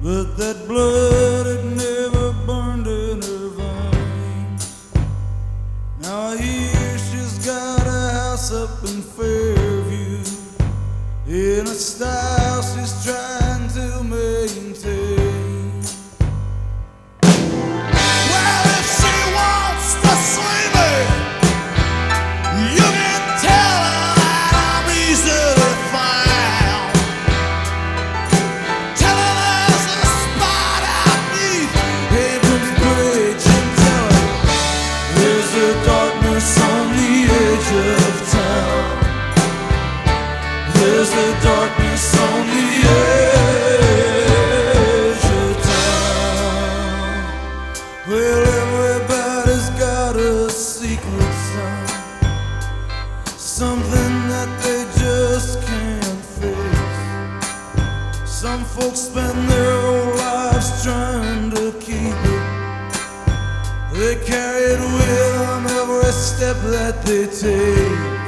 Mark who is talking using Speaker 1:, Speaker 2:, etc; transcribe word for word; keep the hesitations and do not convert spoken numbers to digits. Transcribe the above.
Speaker 1: but that blood it never burned in her veins. Now I hear she's got a house up in Fairview, in a style she's trying to maintain. Well, if she wants to see me, you can tell her that I'm easily found. Tell her there's a spot out neath Abram's Bridge, and tell her there's a darkness on the edge of town. There's a darkness on the edge of town. Well, everybody's got a secret sign, something that they just can't face. Some folks spend their whole lives trying to keep it. They carry it with them every step that they take.